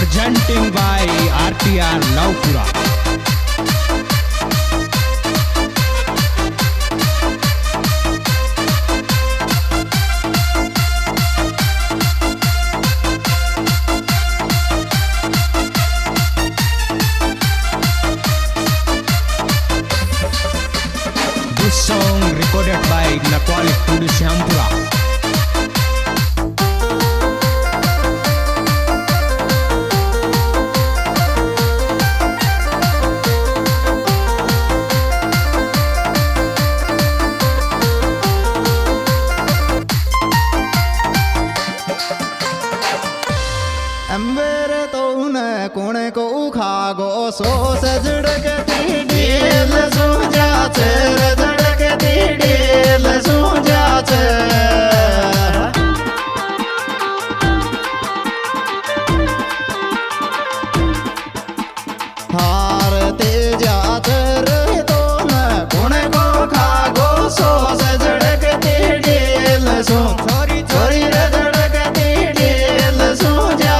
presenting by RTR Laupura. This song recorded by Nakwali Studio Syampura. अंबर तो न कोने को खागो सो सजड़कती डील सूझा चर जड़कती डील सूझा हार तेजा चर तो न कोने को खागो सो सजड़कती डील सो छोरी छोरी जड़कती डील सूझा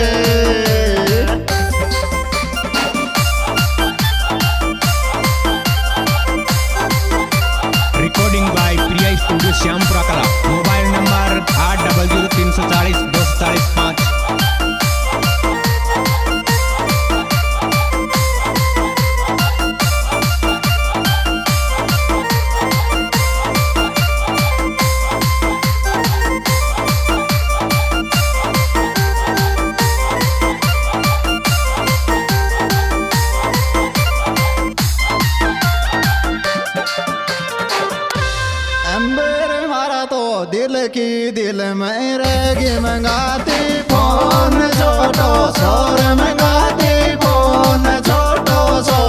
Recording by Priya Studio Syampura Kala. Mobile number 800 340 245. अंबर मारा तो दिल की दिल में रगी मंगाती फोन छोटो सोर मंगाती फोन छोटो सो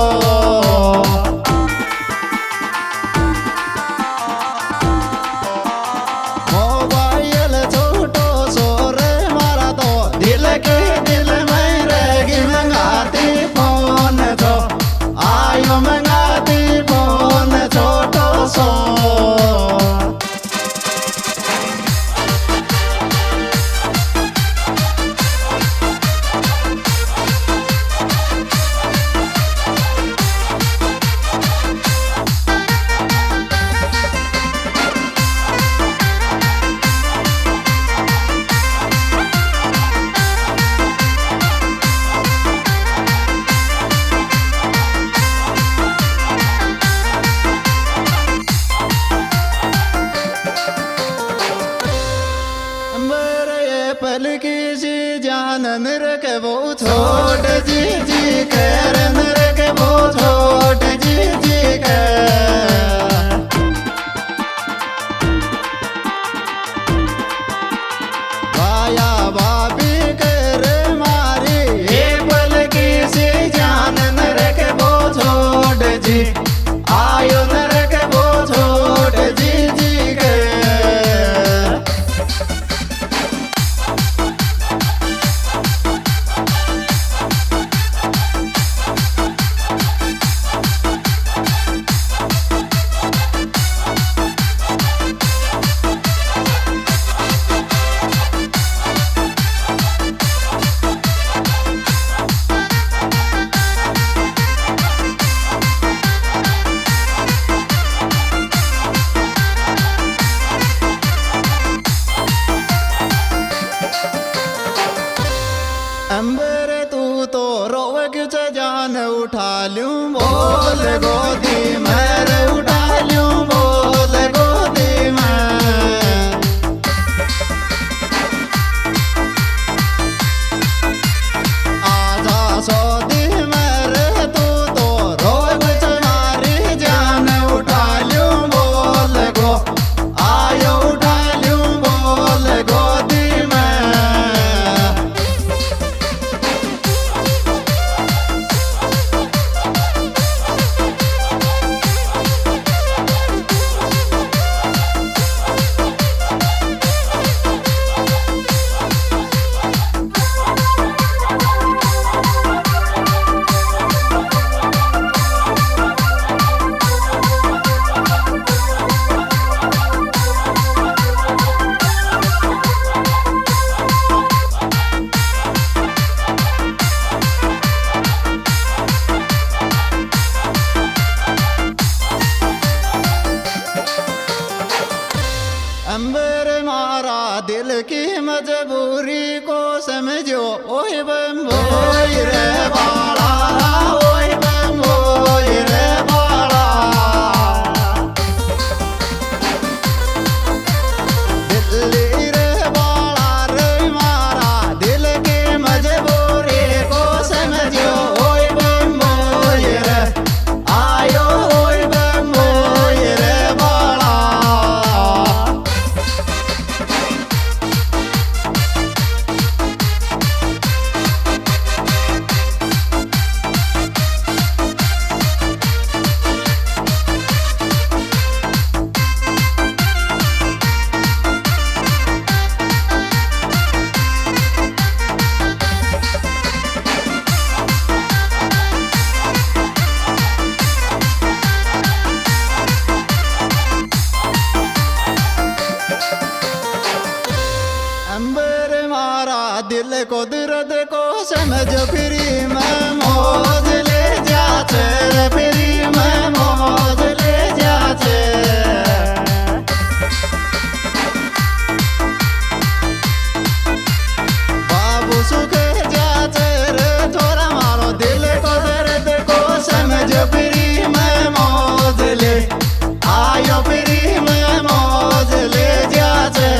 मोबाइल छोटो सोर मारा तो दिल की दिल में रगी मंगाती फोन छो आयो मंगाती फोन छोटो सो पल की सी जान नरक वो छोट जी जी कर नरक वो छोट जी जी कर बाया बाबी कर मारी ये पल की सी जान नरक वो छोट जी आयो नरक वो छोट जी जी कर अंबर तू तो रोग जान उठा लूं बोल गोदी मर उठा लूं बोल गोदी में आजा सोदी मर तू तो रोग मारी जान उठा लूं बोल गो आयो उठा लूं बोल गोदी में समझो ओए बम भोई रे बाला ओए बम भोई रे बाला दिल्ली रे बाला रे मारा दिल की मजबूरी को समझो ओए बम भोई रे आयो ओए बम भोई रे बाला अंबर मारा दिल को दर्द को समझो फिरी मैं मौज ले जाते फिरी मैं मौज ले जाते बाबू सुख जाते रे थोड़ा मारो दिल को दर्द को समझो फिरी मैं मौज ले आयो फिरी मैं मौज ले जाते।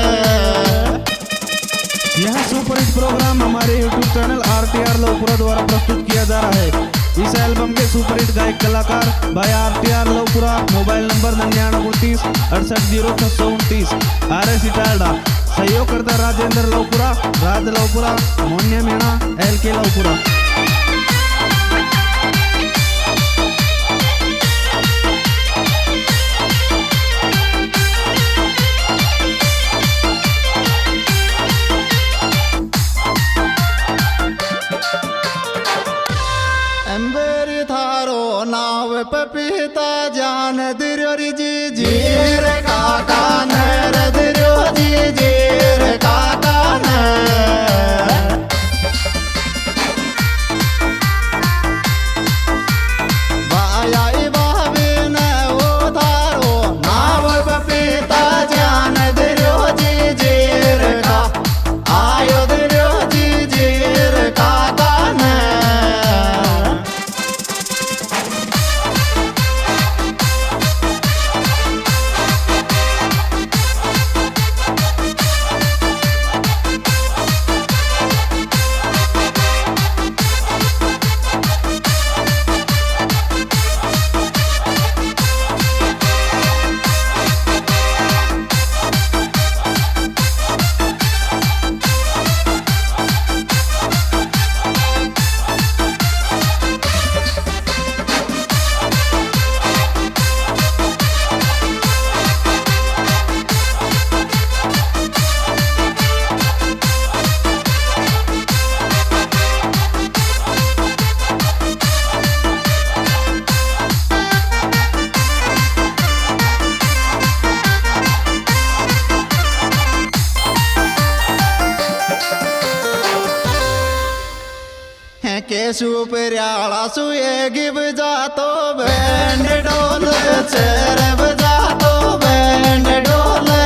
यह सुपरहिट प्रोग्राम हमारे YouTube चैनल RTR लवपुरा द्वारा प्रस्तुत किया जा रहा है। इस एल्बम के सुपरहिट गायक कलाकार भाई RTR Lavpura, mobile number 9929 680629 RS Italda. सहयोग करता राजेंद्र लवपुरा, राज लवपुरा, मोन्या मीणा, LK लवपुरा। अंबर थारो नाव पपीता जान दिरोरी जी जीर काका नर दिरो जी जीर काका बायाई भाभी न वो थारो नाव पपीता जान दिरो जी जीर का आयो दिरो जी जीर काका केशु प्याला सुए गिब जातो बैंड डोल चेर बजातो बैंड डोल